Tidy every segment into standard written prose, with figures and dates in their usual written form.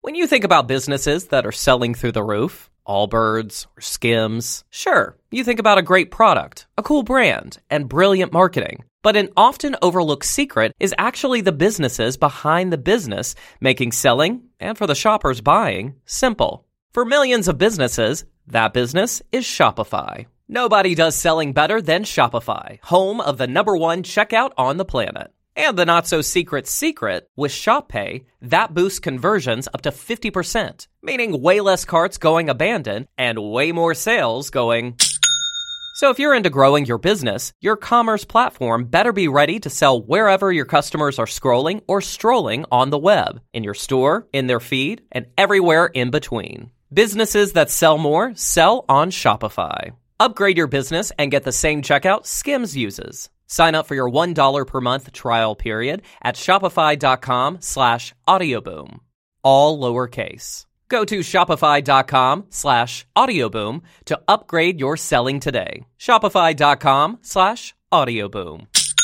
When you think about businesses that are selling through the roof, Allbirds or Skims, sure, you think about a great product, a cool brand, and brilliant marketing. But an often overlooked secret is actually the businesses behind the business, making selling, and for the shoppers buying, simple. For millions of businesses, that business is Shopify. Nobody does selling better than Shopify, home of the #1 checkout on the planet. And the not-so-secret secret, with ShopPay, that boosts conversions up to 50%, meaning way less carts going abandoned and way more sales going... So if you're into growing your business, your commerce platform better be ready to sell wherever your customers are scrolling or strolling on the web, in your store, in their feed, and everywhere in between. Businesses that sell more sell on Shopify. Upgrade your business and get the same checkout Skims uses. Sign up for your $1 per month trial period at shopify.com/audioboom. All lowercase. Go to shopify.com/audioboom to upgrade your selling today. Shopify.com/audioboom.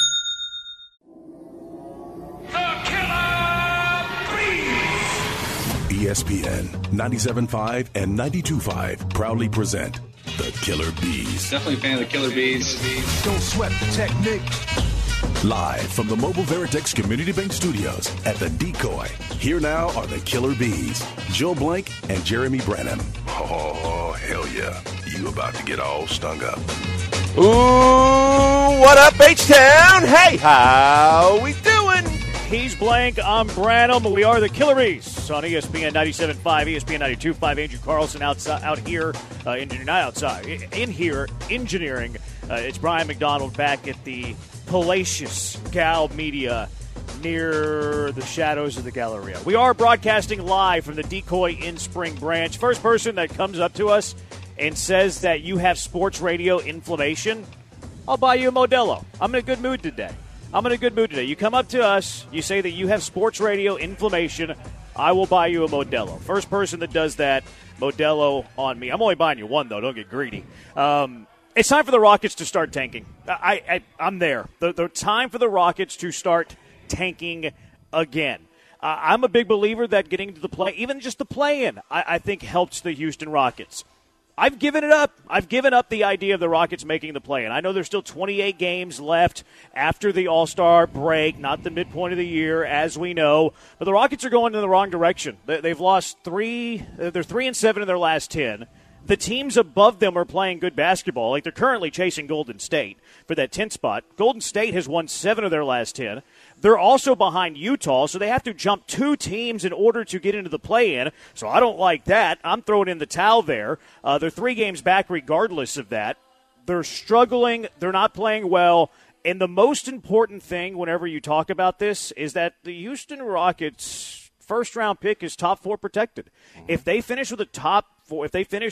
ESPN 97.5 and 92.5 proudly present The Killer Bees. Definitely a fan of the Killer Bees. Don't sweat the technique. Live from the Mobile Veritex Community Bank Studios at The Decoy. Here now are the Killer Bees, Joe Blank and Jeremy Branham. Oh, hell yeah. You about to get all stung up. Ooh, what up, H-Town? Hey, how we doing? He's Blank, I'm Branham. We are the Killer Bees on ESPN 97.5, ESPN 92.5. Andrew Carlson out here, engineering. It's Brian McDonald back at the Palacios Gal Media near the shadows of the Galleria. We are broadcasting live from the Decoy in Spring Branch. First person that comes up to us and says that you have sports radio inflammation, I'll buy you a Modelo. I'm in a good mood today. You come up to us, you say that you have sports radio inflammation, I will buy you a Modelo. First person that does that, Modelo on me. I'm only buying you one, though. Don't get greedy. It's time for the Rockets to start tanking. I'm there. The time for the Rockets to start tanking again. I'm a big believer that getting to the play, even just the play-in, I think helps the Houston Rockets. I've given it up. I've given up the idea of the Rockets making the play-in. I know there's still 28 games left after the All-Star break, not the midpoint of the year, as we know. But the Rockets are going in the wrong direction. They've lost three. They're 3-7 in their last 10. The teams above them are playing good basketball. Like, they're currently chasing Golden State for that 10th spot. Golden State has won 7 of their last 10. They're also behind Utah, so they have to jump 2 teams in order to get into the play-in. So I don't like that. I'm throwing in the towel there. They're 3 games back regardless of that. They're struggling. They're not playing well. And the most important thing whenever you talk about this is that the Houston Rockets' first-round pick is top 4 protected. If they finish with a top 4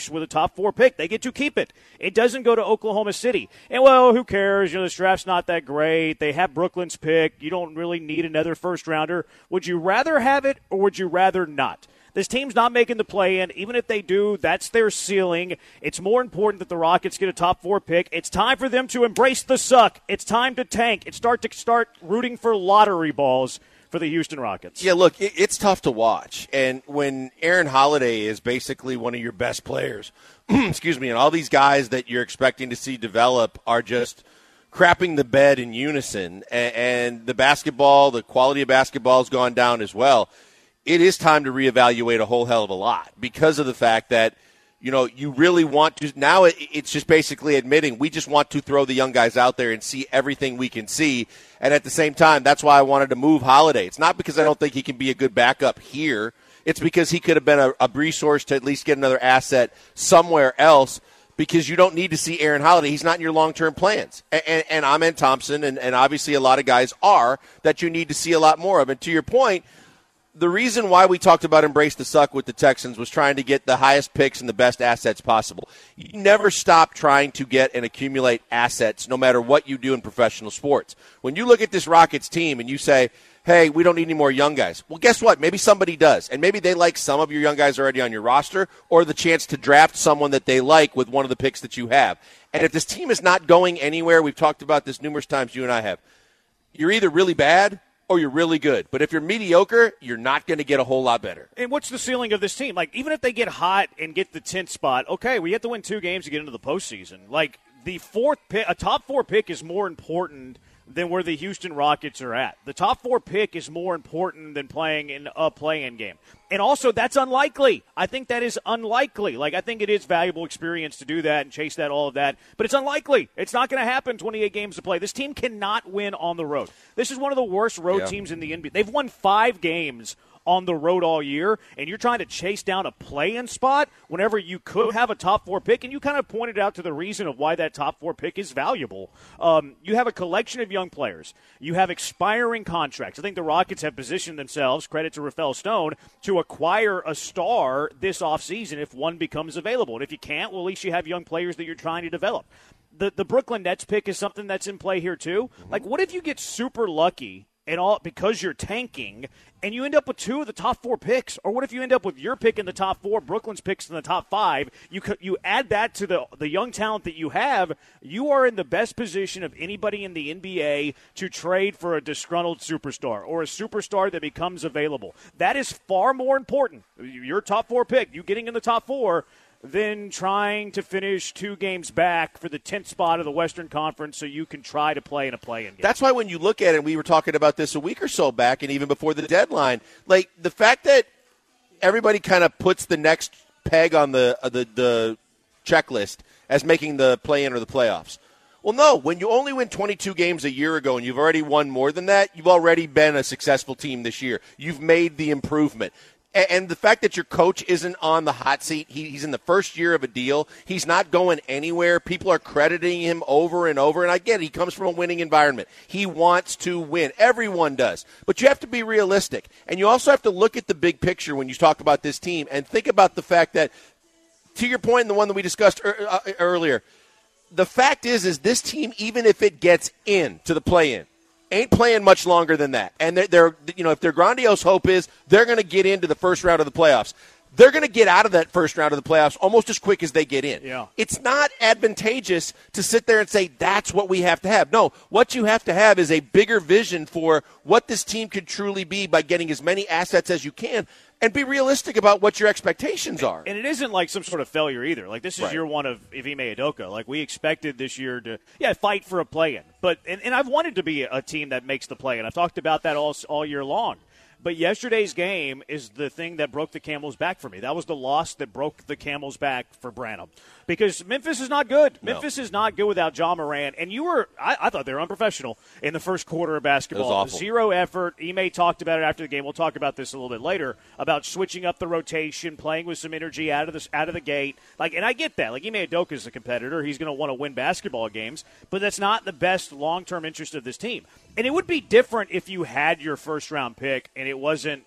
pick, they get to keep it. It doesn't go to Oklahoma City. And, well, who cares? This draft's not that great. They have Brooklyn's pick. You don't really need another first-rounder. Would you rather have it or would you rather not? This team's not making the play-in. Even if they do, that's their ceiling. It's more important that the Rockets get a top 4 pick. It's time for them to embrace the suck. It's time to tank. It's start rooting for lottery balls for the Houston Rockets. Yeah, look, it's tough to watch. And when Aaron Holiday is basically one of your best players, excuse me, and all these guys that you're expecting to see develop are just crapping the bed in unison, and the quality of basketball has gone down as well, it is time to reevaluate a whole hell of a lot because of the fact that, you really want to – now it's just basically admitting we just want to throw the young guys out there and see everything we can see. And at the same time, that's why I wanted to move Holiday. It's not because I don't think he can be a good backup here. It's because he could have been a resource to at least get another asset somewhere else, because you don't need to see Aaron Holiday. He's not in your long-term plans. And Amen Thompson and obviously a lot of guys are that you need to see a lot more of. And to your point, the reason why we talked about embrace the suck with the Texans was trying to get the highest picks and the best assets possible. You never stop trying to get and accumulate assets no matter what you do in professional sports. When you look at this Rockets team and you say, hey, we don't need any more young guys. Well, guess what? Maybe somebody does. And maybe they like some of your young guys already on your roster, or the chance to draft someone that they like with one of the picks that you have. And if this team is not going anywhere, we've talked about this numerous times, you and I have, you're either really bad or you're really good. But if you're mediocre, you're not going to get a whole lot better. And what's the ceiling of this team? Like, even if they get hot and get the 10th spot, okay, we have to win 2 games to get into the postseason. Like, the 4th pick, a top 4 pick is more important than where the Houston Rockets are at. The top 4 pick is more important than playing in a play-in game. And also, that's unlikely. I think that is unlikely. Like, I think it is valuable experience to do that and chase that, all of that. But it's unlikely. It's not going to happen 28 games to play. This team cannot win on the road. This is one of the worst road teams in the NBA. They've won 5 games on the road all year, and you're trying to chase down a play-in spot whenever you could have a top 4 pick, and you kind of pointed out to the reason of why that top 4 pick is valuable. You have a collection of young players. You have expiring contracts. I think the Rockets have positioned themselves, credit to Rafael Stone, to acquire a star this offseason if one becomes available. And if you can't, well, at least you have young players that you're trying to develop. The Brooklyn Nets pick is something that's in play here too. Like, what if you get super lucky and all because you're tanking, and you end up with 2 of the top 4 picks? Or what if you end up with your pick in the top 4, Brooklyn's picks in the top 5? You add that to the young talent that you have. You are in the best position of anybody in the NBA to trade for a disgruntled superstar or a superstar that becomes available. That is far more important. Your top 4 pick, you getting in the top 4, than trying to finish 2 games back for the 10th spot of the Western Conference so you can try to play in a play-in game. That's why when you look at it, we were talking about this a week or so back and even before the deadline, like the fact that everybody kind of puts the next peg on the checklist as making the play-in or the playoffs. Well, no, when you only win 22 games a year ago and you've already won more than that, you've already been a successful team this year. You've made the improvement. And the fact that your coach isn't on the hot seat, he's in the first year of a deal. He's not going anywhere. People are crediting him over and over. And I get it. He comes from a winning environment. He wants to win. Everyone does. But you have to be realistic. And you also have to look at the big picture when you talk about this team and think about the fact that, to your point, and the one that we discussed earlier, the fact is this team, even if it gets in to the play-in, ain't playing much longer than that. And they're if their grandiose hope is they're going to get into the first round of the playoffs, they're going to get out of that first round of the playoffs almost as quick as they get in. Yeah. It's not advantageous to sit there and say that's what we have to have. No, what you have to have is a bigger vision for what this team could truly be by getting as many assets as you can and be realistic about what your expectations are. And it isn't like some sort of failure either. Like, this is year one of Ime Udoka. Like, we expected this year to, fight for a play-in. But and I've wanted to be a team that makes the play-in. I've talked about that all year long. But yesterday's game is the thing that broke the camel's back for me. That was the loss that broke the camel's back for Branham. Because Memphis is not good. No. Memphis is not good without Ja Morant. And I thought they were unprofessional in the first quarter of basketball. It was awful. 0 effort. Ime talked about it after the game. We'll talk about this a little bit later, about switching up the rotation, playing with some energy out of the gate. And I get that. Like, Ime Udoka is a competitor. He's going to want to win basketball games. But that's not the best long-term interest of this team. And it would be different if you had your first-round pick and it wasn't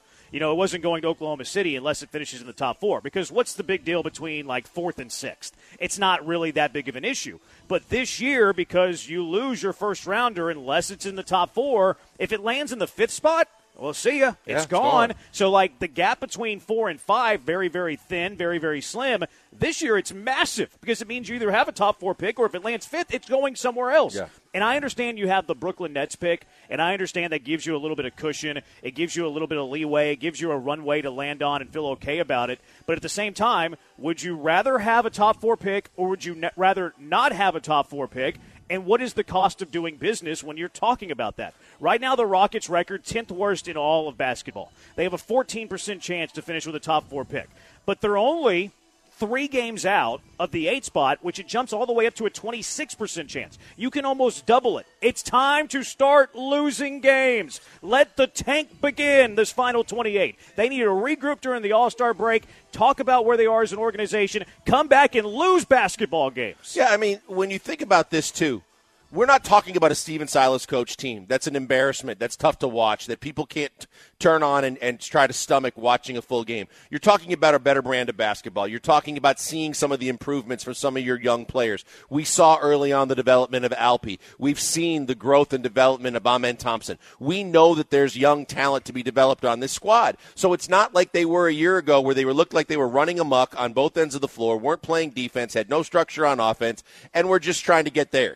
it wasn't going to Oklahoma City unless it finishes in the top 4. Because what's the big deal between, 4th and 6th? It's not really that big of an issue. But this year, because you lose your first-rounder unless it's in the top 4, if it lands in the 5th spot, well, see ya. It's gone. So, the gap between 4 and 5, very, very thin, very, very slim. This year, it's massive because it means you either have a top 4 pick or if it lands 5th, it's going somewhere else. Yeah. And I understand you have the Brooklyn Nets pick, and I understand that gives you a little bit of cushion. It gives you a little bit of leeway. It gives you a runway to land on and feel okay about it. But at the same time, would you rather have a top 4 pick or would you rather not have a top 4 pick? And what is the cost of doing business when you're talking about that? Right now, the Rockets' record, 10th worst in all of basketball. They have a 14% chance to finish with a top 4 pick. But they're only 3 games out of the 8th spot, which it jumps all the way up to a 26% chance. You can almost double it. It's time to start losing games. Let the tank begin this final 28. They need to regroup during the All-Star break, talk about where they are as an organization, come back and lose basketball games. Yeah, I mean, when you think about this, too, we're not talking about a Steven Silas coach team. That's an embarrassment. That's tough to watch, that people can't turn on and try to stomach watching a full game. You're talking about a better brand of basketball. You're talking about seeing some of the improvements from some of your young players. We saw early on the development of Alpi. We've seen the growth and development of Amen Thompson. We know that there's young talent to be developed on this squad. So it's not like they were a year ago where they looked like they were running amok on both ends of the floor, weren't playing defense, had no structure on offense, and were just trying to get theirs.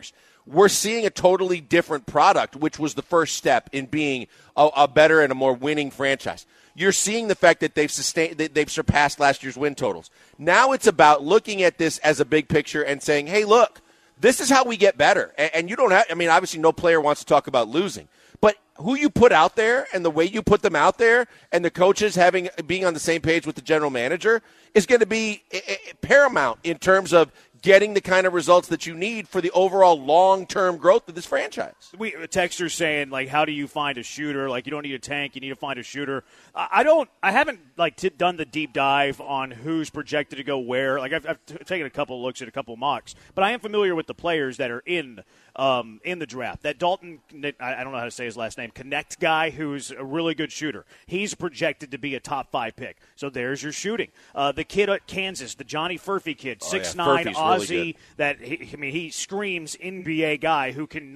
we're seeing a totally different product, which was the first step in being a better and a more winning franchise. You're seeing the fact that they've surpassed last year's win totals. Now it's about looking at this as a big picture and saying, hey, look, this is how we get better. And you don't have, I mean, obviously no player wants to talk about losing, but who you put out there and the way you put them out there and the coaches being on the same page with the general manager is going to be paramount in terms of getting the kind of results that you need for the overall long-term growth of this franchise. A texter's saying, like, how do you find a shooter? Like, you don't need a tank, you need to find a shooter. I haven't done the deep dive on who's projected to go where. Like, I've taken a couple looks at a couple mocks, but I am familiar with the players that are in the draft. That Dalton, I don't know how to say his last name, Connect guy, who's a really good shooter. He's projected to be a top 5 pick. So there's your shooting. The kid at Kansas, the Johnny Furphy kid, 6'9", Aussie, really he screams NBA guy who can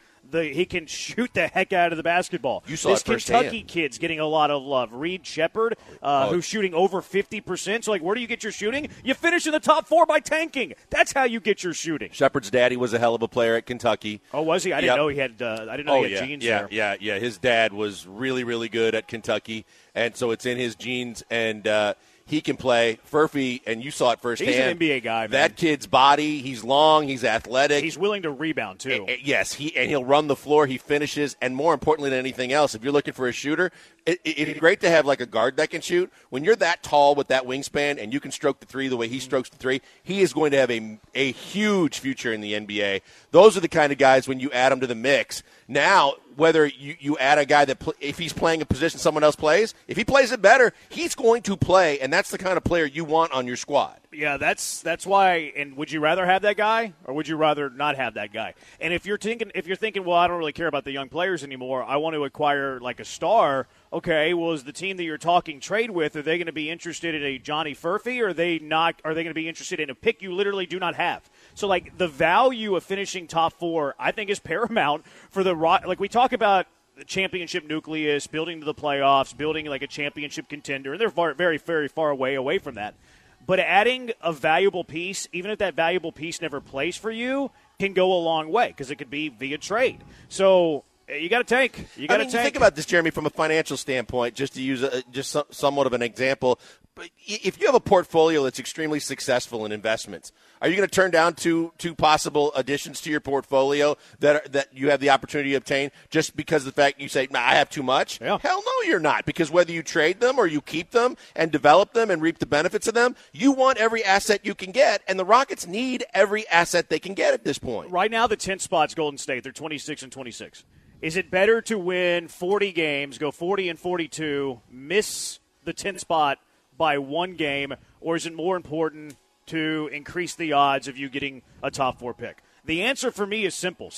he can shoot the heck out of the basketball. You saw this it firsthand. Kentucky kid's getting a lot of love. Reed Shepherd, who's shooting over 50%. So, where do you get your shooting? You finish in the top 4 by tanking. That's how you get your shooting. Shepherd's daddy was a hell of a player at Kentucky. Oh, was he? I didn't know he had. I didn't know he had genes there. Yeah. His dad was really, really good at Kentucky, and so it's in his genes. And he can play. Furphy, and you saw it firsthand. He's an NBA guy, man. That kid's body, he's long, he's athletic. He's willing to rebound, too. Yes, he'll run the floor, he finishes, and more importantly than anything else, if you're looking for a shooter, it's great to have like a guard that can shoot. When you're that tall with that wingspan and you can stroke the three the way he strokes the three, he is going to have a huge future in the NBA. Those are the kind of guys when you add them to the mix. Now, whether you add a guy that if he's playing a position someone else plays, if he plays it better, he's going to play, and that's the kind of player you want on your squad. Yeah, that's why. And would you rather have that guy, or would you rather not have that guy? And if you're thinking, well, I don't really care about the young players anymore, I want to acquire like a star. Okay, well, is the team that you're talking trade with, are they going to be interested in a Johnny Furphy, or are they not? Are they going to be interested in a pick you literally do not have? So, like, the value of finishing top 4, I think, is paramount for the like we talk about the championship nucleus, building to the playoffs, building like a championship contender, and they're very, very far away from that. But adding a valuable piece, even if that valuable piece never plays for you, can go a long way because it could be via trade. So you got to tank. You think about this, Jeremy, from a financial standpoint, just to use somewhat of an example. But if you have a portfolio that's extremely successful in investments, are you going to turn down two possible additions to your portfolio that you have the opportunity to obtain just because of the fact you say, I have too much? Yeah. Hell no, you're not. Because whether you trade them or you keep them and develop them and reap the benefits of them, you want every asset you can get, and the Rockets need every asset they can get at this point. Right now, the 10th spot's Golden State. They're 26-26. Is it better to win 40 games, go 40-42, miss the 10th spot by 1 game, or is it more important to increase the odds of you getting a top 4 pick? The answer for me is simple.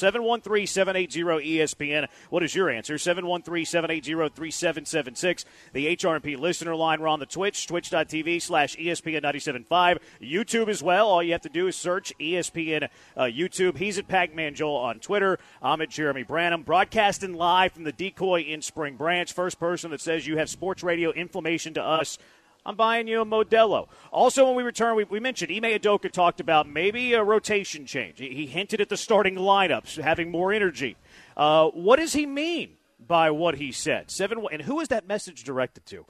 713-780-ESPN. What is your answer? 713-780-3776. The HRP listener line. We're on the Twitch, twitch.tv/ESPN975. YouTube as well. All you have to do is search ESPN YouTube. He's at Pac-Man Joel on Twitter. I'm at Jeremy Branham. Broadcasting live from the Decoy in Spring Branch. First person that says you have sports radio information to us, I'm buying you a Modelo. Also, when we return, we mentioned Ime Udoka talked about maybe a rotation change. He hinted at the starting lineups having more energy. What does he mean by what he said? And who is that message directed to?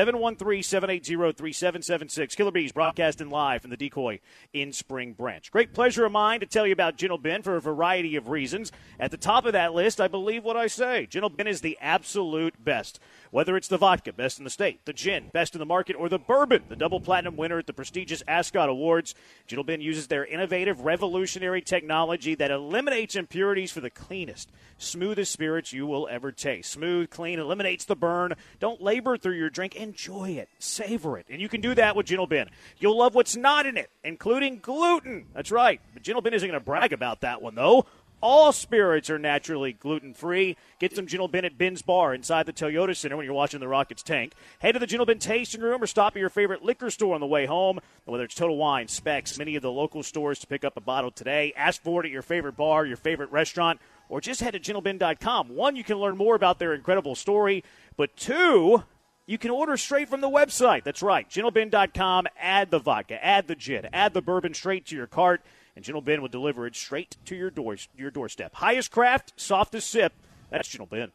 713-780-3776. Killer Bees broadcasting live from the Decoy in Spring Branch. Great pleasure of mine to tell you about Gentle Ben for a variety of reasons. At the top of that list, I believe what I say. Gentle Ben is the absolute best. Whether it's the vodka, best in the state, the gin, best in the market, or the bourbon, the double platinum winner at the prestigious Ascot Awards, Gentle Ben uses their innovative, revolutionary technology that eliminates impurities for the cleanest, smoothest spirits you will ever taste. Smooth, clean, eliminates the burn. Don't labor through your drink. Enjoy it. Savor it. And you can do that with Gentle Ben. You'll love what's not in it, including gluten. That's right. But Gentle Ben isn't going to brag about that one, though. All spirits are naturally gluten-free. Get some Gentle Ben at Ben's Bar inside the Toyota Center when you're watching the Rockets tank. Head to the Gentle Ben tasting room or stop at your favorite liquor store on the way home. Whether it's Total Wine, Specs, many of the local stores to pick up a bottle today. Ask for it at your favorite bar, your favorite restaurant, or just head to gentleben.com. 1, you can learn more about their incredible story. But 2, you can order straight from the website. That's right, gentleben.com. Add the vodka, add the gin, add the bourbon straight to your cart. and Gentle Bin will deliver it straight to your doorstep. Highest craft, softest sip. That's Gentle Bin.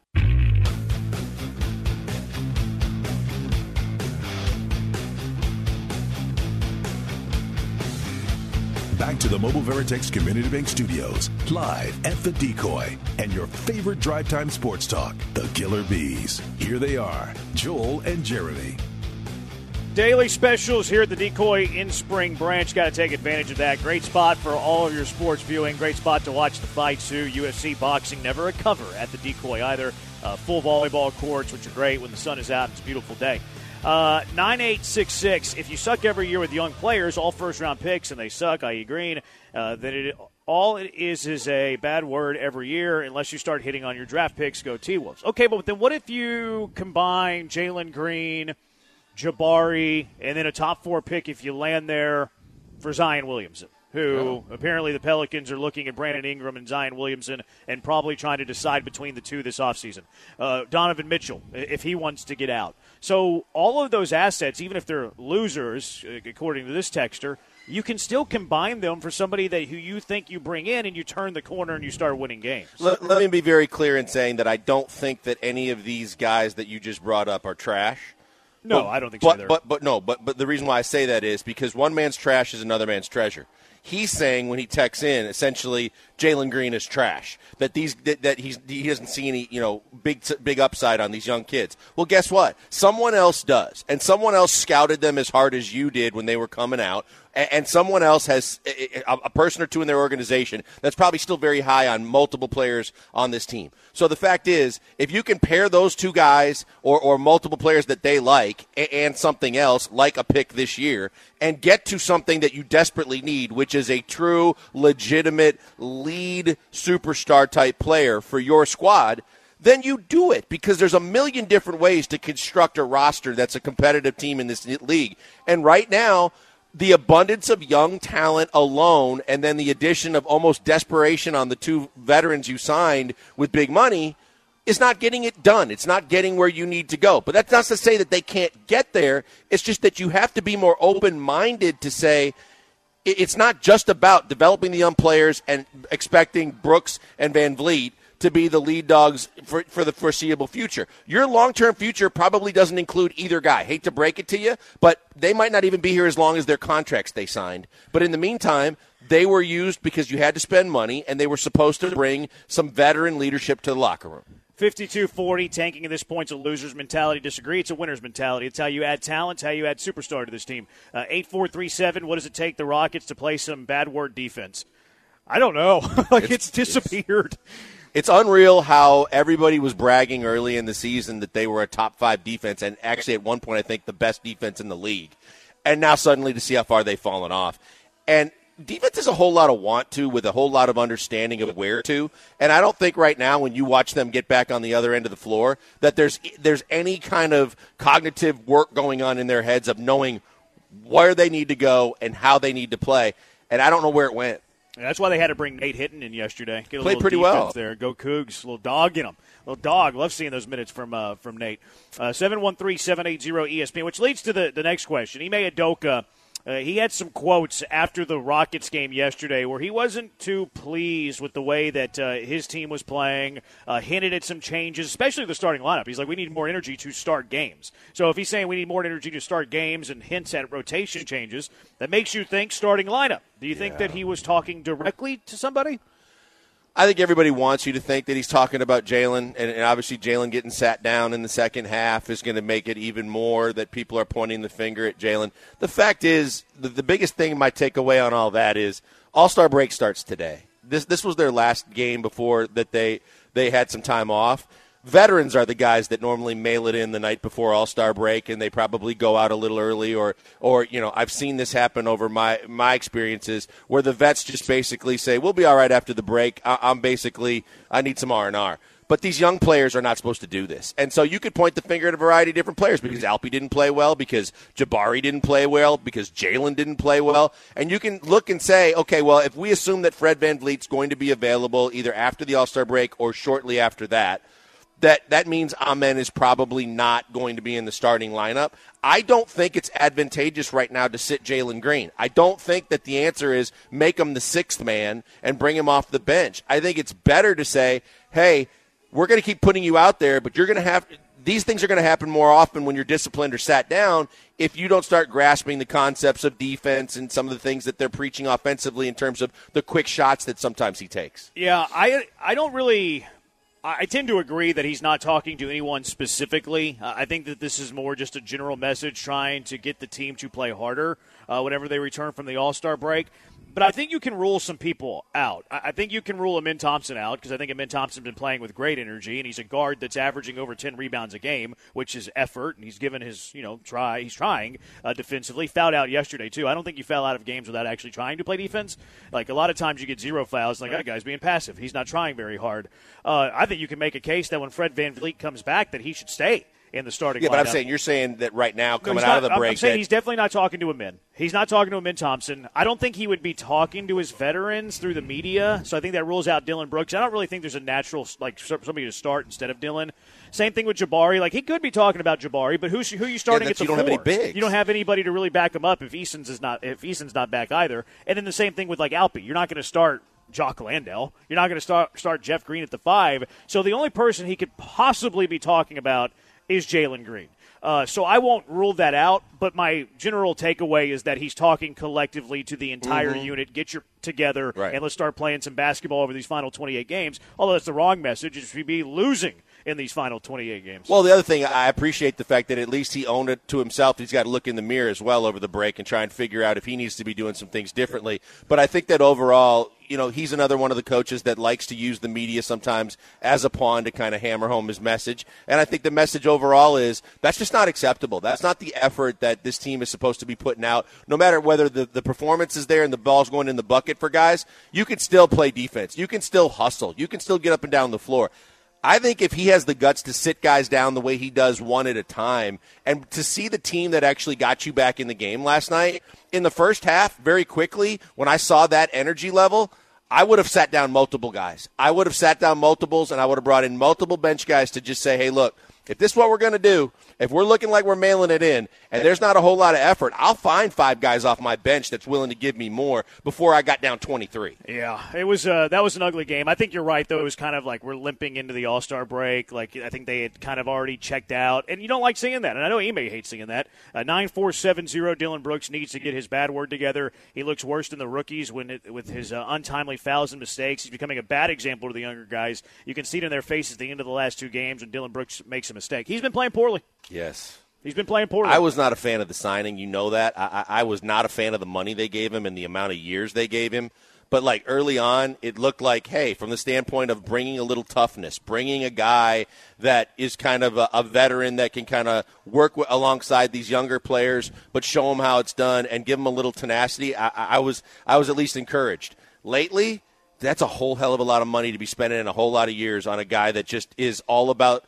Back to the Mobile Veritex Community Bank Studios, live at the Decoy, and your favorite drive time sports talk, the Killer Bees. Here they are, Joel and Jeremy. Daily specials here at the Decoy in Spring Branch. Got to take advantage of that. Great spot for all of your sports viewing. Great spot to watch the fights, too. UFC boxing, never a cover at the Decoy either. Full volleyball courts, which are great when the sun is out. It's a beautiful day. 9866. If you suck every year with young players, all first-round picks, and they suck, i.e. Green, then all it is a bad word every year unless you start hitting on your draft picks. Go T-Wolves. Okay, but then what if you combine Jalen Green, Jabari, and then a top 4 pick if you land there for Zion Williamson, who apparently the Pelicans are looking at Brandon Ingram and Zion Williamson and probably trying to decide between the two this offseason. Donovan Mitchell, if he wants to get out. So all of those assets, even if they're losers, according to this texter, you can still combine them for somebody who you think you bring in, and you turn the corner and you start winning games. Let me be very clear in saying that I don't think that any of these guys that you just brought up are trash. No, I don't think so either. But the reason why I say that is because one man's trash is another man's treasure. He's saying when he texts in, essentially, Jalen Green is trash. That he doesn't see any big upside on these young kids. Well, guess what? Someone else does, and someone else scouted them as hard as you did when they were coming out. And someone else has a person or two in their organization that's probably still very high on multiple players on this team. So the fact is, if you can pair those two guys or multiple players that they like and something else, like a pick this year, and get to something that you desperately need, which is a true, legitimate lead superstar type player for your squad, then you do it, because there's a million different ways to construct a roster that's a competitive team in this league. And right now, the abundance of young talent alone, and then the addition of almost desperation on the two veterans you signed with big money, is not getting it done. It's not getting where you need to go. But that's not to say that they can't get there. It's just that you have to be more open-minded to say it's not just about developing the young players and expecting Brooks and Van Vliet to be the lead dogs for the foreseeable future. Your long-term future probably doesn't include either guy. Hate to break it to you, but they might not even be here as long as their contracts they signed. But in the meantime, they were used because you had to spend money, and they were supposed to bring some veteran leadership to the locker room. 52-40, tanking at this point is a loser's mentality. Disagree, it's a winner's mentality. It's how you add talent, it's how you add superstar to this team. 8-4-3-7, what does it take the Rockets to play some bad word defense? I don't know. It's disappeared. It's unreal how everybody was bragging early in the season that they were a top 5 defense, and actually at one point I think the best defense in the league. And now suddenly to see how far they've fallen off. And defense is a whole lot of want to with a whole lot of understanding of where to. And I don't think right now when you watch them get back on the other end of the floor that there's any kind of cognitive work going on in their heads of knowing where they need to go and how they need to play. And I don't know where it went. Yeah, that's why they had to bring Nate Hitton in yesterday. Get a Played little pretty defense well there. Go Cougs. Little dog in them. Little dog. Love seeing those minutes from Nate. 713-780-ESPN, which leads to the next question. Ime Udoka, he had some quotes after the Rockets game yesterday where he wasn't too pleased with the way that his team was playing, hinted at some changes, especially the starting lineup. He's like, we need more energy to start games. So if he's saying we need more energy to start games and hints at rotation changes, that makes you think starting lineup. Do you think that he was talking directly to somebody? I think everybody wants you to think that he's talking about Jalen, and obviously Jalen getting sat down in the second half is going to make it even more that people are pointing the finger at Jalen. The fact is, the biggest thing, my takeaway on all that is All-Star break starts today. This was their last game before that they had some time off. Veterans are the guys that normally mail it in the night before All-Star break, and they probably go out a little early, or I've seen this happen over my experiences where the vets just basically say, we'll be all right after the break. I need some R&R. But these young players are not supposed to do this. And so you could point the finger at a variety of different players because Alpi didn't play well, because Jabari didn't play well, because Jalen didn't play well. And you can look and say, okay, well, if we assume that Fred VanVleet's going to be available either after the All-Star break or shortly after that, that means Amen is probably not going to be in the starting lineup. I don't think it's advantageous right now to sit Jalen Green. I don't think that the answer is make him the sixth man and bring him off the bench. I think it's better to say, hey, we're going to keep putting you out there, but you're going to have – these things are going to happen more often when you're disciplined or sat down if you don't start grasping the concepts of defense and some of the things that they're preaching offensively in terms of the quick shots that sometimes he takes. Yeah, I don't really – I tend to agree that he's not talking to anyone specifically. I think that this is more just a general message trying to get the team to play harder whenever they return from the All-Star break. But I think you can rule some people out. I think you can rule Amen Thompson out because I think Amen Thompson's been playing with great energy, and he's a guard that's averaging over 10 rebounds a game, which is effort, and he's given his, try. He's trying defensively. Fouled out yesterday, too. I don't think you foul out of games without actually trying to play defense. Like, a lot of times you get 0 fouls, like, that guy's being passive. He's not trying very hard. I think you can make a case that when Fred VanVleet comes back that he should stay in the starting lineup. But I'm saying you're saying that right now, coming out of the break. I'm saying he's definitely not talking to Amen. He's not talking to Amen Thompson. I don't think he would be talking to his veterans through the media, so I think that rules out Dillon Brooks. I don't really think there's a natural, somebody to start instead of Dillon. Same thing with Jabari. Like, he could be talking about Jabari, but who are you starting at the four? You don't have any bigs. You don't have anybody to really back him up if Eason's not back either. And then the same thing with, like, Alpi. You're not going to start Jock Landale. You're not going to start Jeff Green at the 5. So the only person he could possibly be talking about is Jalen Green. So I won't rule that out, but my general takeaway is that he's talking collectively to the entire unit. Get your together, and let's start playing some basketball over these final 28 games. Although that's the wrong message. It should be losing in these final 28 games. Well, the other thing, I appreciate the fact that at least he owned it to himself. He's got to look in the mirror as well over the break and try and figure out if he needs to be doing some things differently. But I think that overall, he's another one of the coaches that likes to use the media sometimes as a pawn to kind of hammer home his message. And I think the message overall is that's just not acceptable. That's not the effort that this team is supposed to be putting out. No matter whether the performance is there and the ball's going in the bucket for guys, you can still play defense. You can still hustle. You can still get up and down the floor. I think if he has the guts to sit guys down the way he does one at a time and to see the team that actually got you back in the game last night, in the first half, very quickly, when I saw that energy level, I would have sat down multiple guys. I would have sat down multiples, and I would have brought in multiple bench guys to just say, hey, look, if this is what we're going to do, if we're looking like we're mailing it in and there's not a whole lot of effort, I'll find 5 guys off my bench that's willing to give me more before I got down 23. Yeah, it was that was an ugly game. I think you're right, though. It was kind of like we're limping into the All-Star break. Like, I think they had kind of already checked out. And you don't like seeing that. And I know Ime hates seeing that. 9-4-7-0, Dillon Brooks needs to get his bad word together. He looks worse than the rookies with his untimely fouls and mistakes. He's becoming a bad example to the younger guys. You can see it in their faces at the end of the last 2 games when Dillon Brooks makes a mistake. He's been playing poorly. Yes. He's been playing poorly. I was not a fan of the signing. You know that. I was not a fan of the money they gave him and the amount of years they gave him. But, like, early on, it looked like, hey, from the standpoint of bringing a little toughness, bringing a guy that is kind of a veteran that can kind of work alongside these younger players but show them how it's done and give them a little tenacity, I was at least encouraged. Lately, that's a whole hell of a lot of money to be spending in a whole lot of years on a guy that just is all about,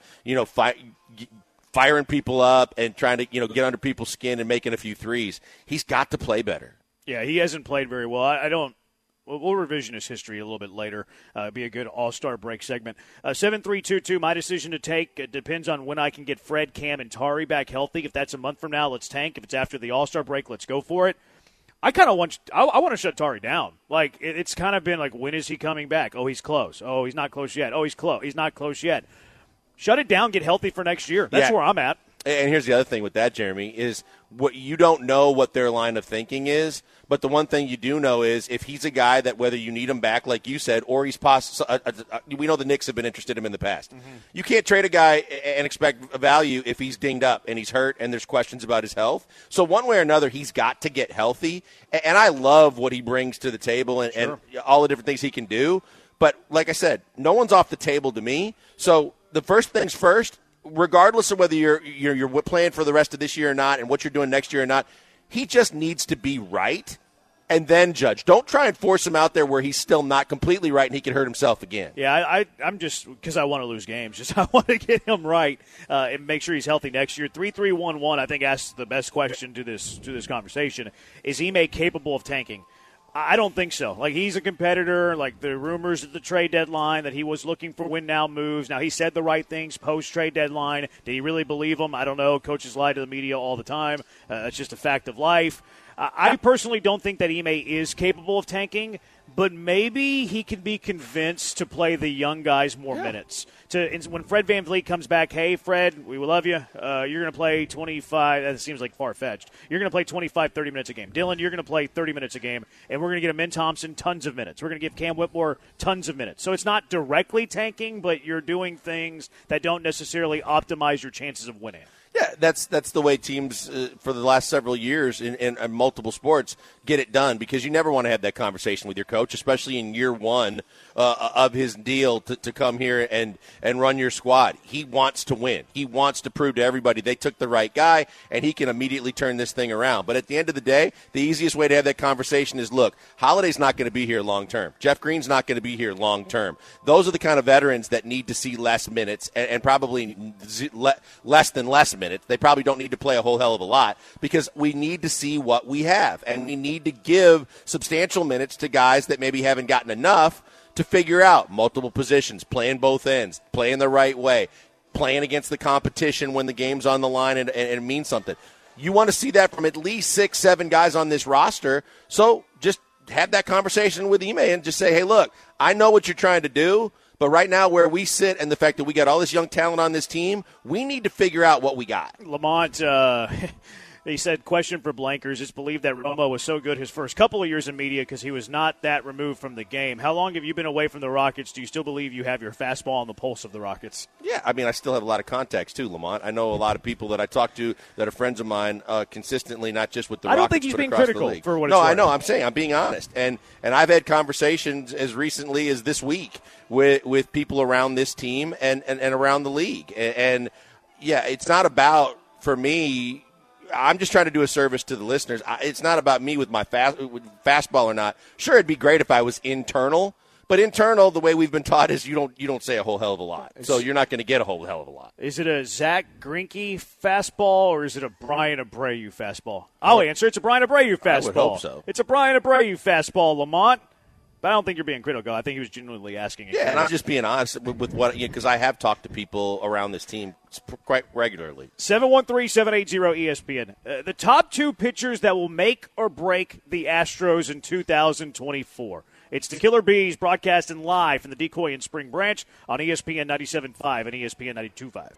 firing people up and trying to, get under people's skin and making a few threes. He's got to play better. Yeah, he hasn't played very well. We'll revision his history a little bit later. Be a good All-Star break segment. 7-3-2-2, my decision to take. It depends on when I can get Fred, Cam, and Tari back healthy. If that's a month from now, let's tank. If it's after the All-Star break, let's go for it. I kind of want to shut Tari down. Like, it's kind of been like, when is he coming back? Oh, he's close. Oh, he's not close yet. Oh, he's close. He's not close yet. Shut it down, get healthy for next year. That's where I'm at. And here's the other thing with that, Jeremy, is what you don't know what their line of thinking is, but the one thing you do know is if he's a guy that whether you need him back, like you said, or he's we know the Knicks have been interested in him in the past. Mm-hmm. You can't trade a guy and expect a value if he's dinged up and he's hurt and there's questions about his health. So one way or another, he's got to get healthy. And I love what he brings to the table and all the different things he can do. But like I said, no one's off the table to me. So the first things first, regardless of whether you're playing for the rest of this year or not and what you're doing next year or not, he just needs to be right and then judge. Don't try and force him out there where he's still not completely right and he can hurt himself again. Yeah, I'm just – because I want to lose games. Just I want to get him right and make sure he's healthy next year. 3-3-1-1, I think, asks the best question to this conversation. Is Ime capable of tanking? I don't think so. Like, he's a competitor. Like, the rumors at the trade deadline that he was looking for win-now moves. Now, he said the right things post-trade deadline. Did he really believe them? I don't know. Coaches lie to the media all the time. It's just a fact of life. I personally don't think that Ime is capable of tanking, but maybe he can be convinced to play the young guys more minutes. When Fred VanVleet comes back, hey, Fred, we love you. You're going to play 25. That seems like far-fetched. You're going to play 25, 30 minutes a game. Dylan, you're going to play 30 minutes a game, and we're going to get Amen Thompson tons of minutes. We're going to give Cam Whitmore tons of minutes. So it's not directly tanking, but you're doing things that don't necessarily optimize your chances of winning. Yeah, that's the way teams for the last several years in multiple sports get it done, because you never want to have that conversation with your coach, especially in year one of his deal to come here and run your squad. He wants to win. He wants to prove to everybody they took the right guy, and he can immediately turn this thing around. But at the end of the day, the easiest way to have that conversation is, look, Holiday's not going to be here long term. Jeff Green's not going to be here long term. Those are the kind of veterans that need to see less minutes and probably less than less minutes. They probably don't need to play a whole hell of a lot, because we need to see what we have, and we need to give substantial minutes to guys that maybe haven't gotten enough to figure out multiple positions, playing both ends, playing the right way, playing against the competition when the game's on the line and it means something. You want to see that from at least 6, 7 guys on this roster, so just have that conversation with Ime and just say, hey, look, I know what you're trying to do, but right now, where we sit and the fact that we got all this young talent on this team, we need to figure out what we got. Lamont, he said, question for Blankers. It's believed that Romo was so good his first couple of years in media because he was not that removed from the game. How long have you been away from the Rockets? Do you still believe you have your fastball on the pulse of the Rockets? Yeah, I mean, I still have a lot of contacts, too, Lamont. I know a lot of people that I talk to that are friends of mine consistently, not just with the Rockets, I don't think he's being critical for what it's worth. No, I know. I'm saying I'm being honest. And I've had conversations as recently as this week with people around this team and around the league. And, yeah, it's not about, for me, I'm just trying to do a service to the listeners. It's not about me with my fastball or not. Sure, it'd be great if I was internal, but internal, the way we've been taught is you don't say a whole hell of a lot. So you're not going to get a whole hell of a lot. Is it a Zach Greinke fastball or is it a Brian Abreu fastball? I'll answer. It's a Brian Abreu fastball. I would hope so. It's a Brian Abreu fastball, Lamont. But I don't think you're being critical. I think he was genuinely asking. Yeah, and I'm just being honest with what, because I have talked to people around this team quite regularly. 713-780-ESPN. The top 2 pitchers that will make or break the Astros in 2024. It's the Killer Bees broadcasting live from the Decoy in Spring Branch on ESPN 97.5 and ESPN 92.5.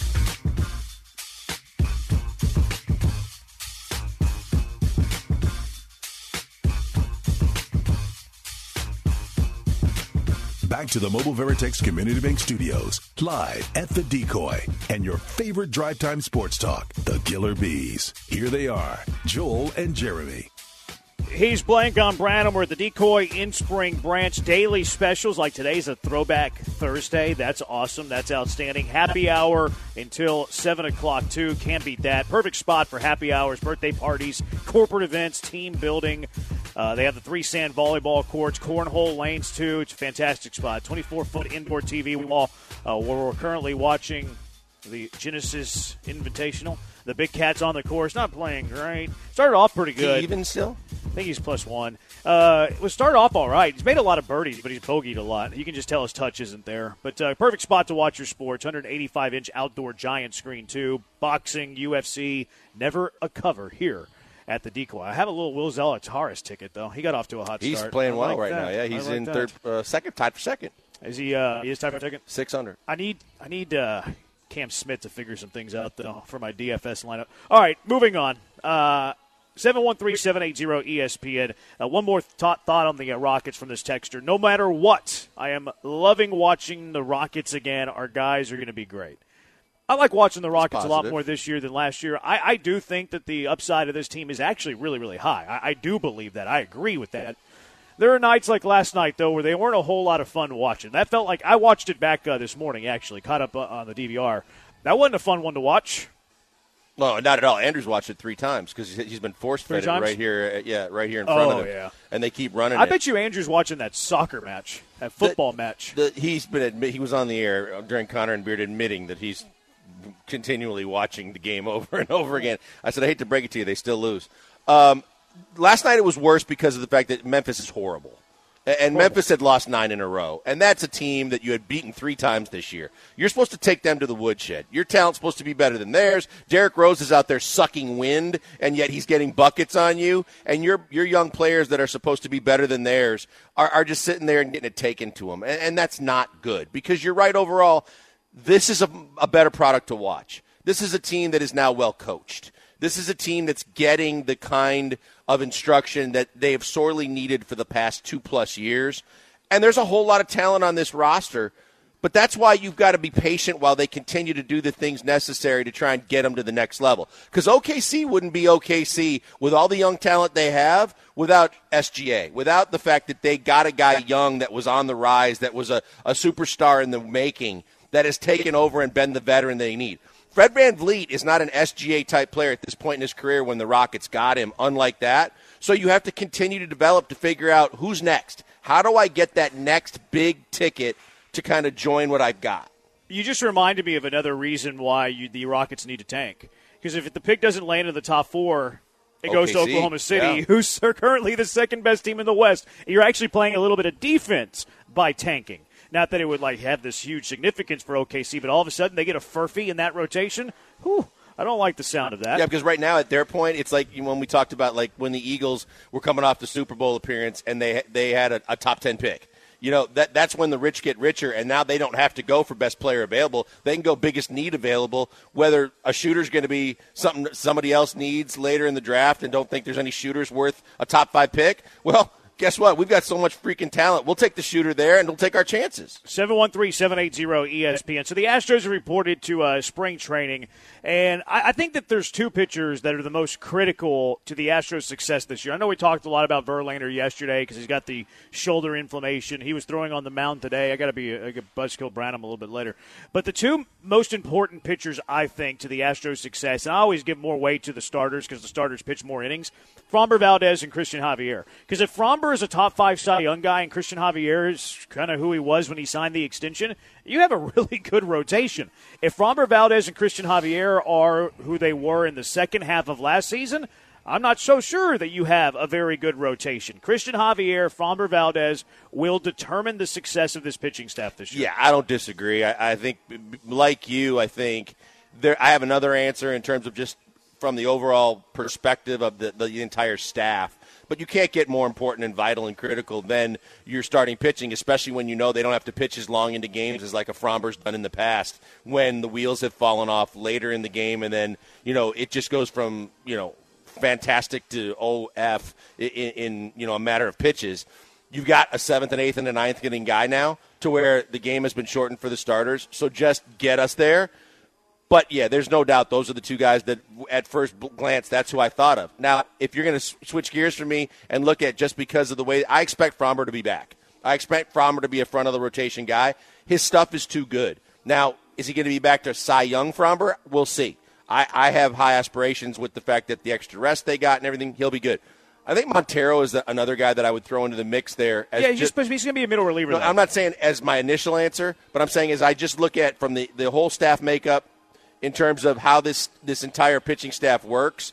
Back to the Mobile Veritex Community Bank Studios, live at the Decoy, and your favorite drive time sports talk, the Killer Bees. Here they are, Joel and Jeremy. He's Blank on Branham. We're at the Decoy in Spring Branch. Daily specials, like today's a Throwback Thursday. That's awesome. That's outstanding. Happy hour until 7 o'clock, too. Can't beat that. Perfect spot for happy hours, birthday parties, corporate events, team building. They have the 3 sand volleyball courts, cornhole lanes, too. It's a fantastic spot. 24-foot indoor TV wall where we're currently watching the Genesis Invitational. The Big Cat's on the course, not playing great. Started off pretty good. Even still? I think he's +1. It was started off all right. He's made a lot of birdies, but he's bogeyed a lot. You can just tell his touch isn't there. But perfect spot to watch your sports. 185-inch outdoor giant screen, too. Boxing, UFC, never a cover here at the Decoy. I have a little Will Zalatoris ticket, though. He got off to a hot start. He's playing well right now. Yeah, he's in third, second, tied for second. Is he? He is tied for second. 6 under. I need Cam Smith to figure some things out, though, for my DFS lineup. All right, moving on. 713-780-ESPN. One more thought on the Rockets from this texter. No matter what, I am loving watching the Rockets again. Our guys are going to be great. I like watching the Rockets a lot more this year than last year. I do think that the upside of this team is actually really, really high. I do believe that. I agree with that. There are nights like last night, though, where they weren't a whole lot of fun watching. That felt like I watched it back this morning, actually, caught up on the DVR. That wasn't a fun one to watch. No, not at all. Andrew's watched it 3 times because he's been force-fed right here. Right here in front of him. Yeah. And they keep running. I bet you Andrew's watching that soccer match, that football match. He was on the air during Connor and Beard admitting that he's continually watching the game over and over again. I said, I hate to break it to you, they still lose. last night it was worse because of the fact that Memphis is horrible. And Memphis had lost 9 in a row. And that's a team that you had beaten 3 times this year. You're supposed to take them to the woodshed. Your talent's supposed to be better than theirs. Derrick Rose is out there sucking wind, and yet he's getting buckets on you. And your young players that are supposed to be better than theirs are just sitting there and getting it taken to them. And that's not good, because you're right overall. This is a better product to watch. This is a team that is now well coached. This is a team that's getting the kind of instruction that they have sorely needed for the past 2+ years. And there's a whole lot of talent on this roster, but that's why you've got to be patient while they continue to do the things necessary to try and get them to the next level. Because OKC wouldn't be OKC with all the young talent they have without SGA, without the fact that they got a guy young that was on the rise, that was a superstar in the making, that has taken over and been the veteran they need. Fred VanVleet is not an SGA-type player at this point in his career when the Rockets got him, unlike that. So you have to continue to develop to figure out who's next. How do I get that next big ticket to kind of join what I've got? You just reminded me of another reason why the Rockets need to tank. Because if the pick doesn't land in the top 4, it goes to Oklahoma City, who's currently the second-best team in the West. You're actually playing a little bit of defense by tanking. Not that it would have this huge significance for OKC, but all of a sudden they get a Furphy in that rotation. Whew, I don't like the sound of that. Yeah, because right now at their point, it's like when we talked about when the Eagles were coming off the Super Bowl appearance and they had a top 10 pick. That's when the rich get richer, and now they don't have to go for best player available. They can go biggest need available, whether a shooter's going to be something somebody else needs later in the draft and don't think there's any shooters worth a top 5 pick. Well, guess what? We've got so much freaking talent. We'll take the shooter there, and we'll take our chances. 713-780-ESPN. So the Astros have reported to spring training, and I think that there's 2 pitchers that are the most critical to the Astros' success this year. I know we talked a lot about Verlander yesterday because he's got the shoulder inflammation. He was throwing on the mound today. I got to be a buzzkill Branham a little bit later. But the 2 most important pitchers, I think, to the Astros' success, and I always give more weight to the starters because the starters pitch more innings, Framber Valdez and Christian Javier. Because if Framber is a top 5 Cy Young guy and Christian Javier is kind of who he was when he signed the extension, you have a really good rotation. If Framber Valdez and Christian Javier are who they were in the second half of last season, I'm not so sure that you have a very good rotation. Christian Javier, Framber Valdez will determine the success of this pitching staff this year. Yeah, I don't disagree. I think, like you, I have another answer in terms of just from the overall perspective of the entire staff. But you can't get more important and vital and critical than your starting pitching, especially when you know they don't have to pitch as long into games as like a Framber's done in the past when the wheels have fallen off later in the game, and then, it just goes from, fantastic to OF in a matter of pitches. You've got a 7th and 8th and a 9th inning guy now to where the game has been shortened for the starters. So just get us there. But, yeah, there's no doubt those are the 2 guys that at first glance that's who I thought of. Now, if you're going to switch gears for me and look at just because of the way – I expect Framber to be back. I expect Framber to be a front-of-the-rotation guy. His stuff is too good. Now, is he going to be back to Cy Young Framber? We'll see. I have high aspirations with the fact that the extra rest they got and everything, he'll be good. I think Montero is another guy that I would throw into the mix there. He's going to be a middle reliever. No, I'm not saying as my initial answer, but I'm saying as I just look at from the whole staff makeup, in terms of how this entire pitching staff works,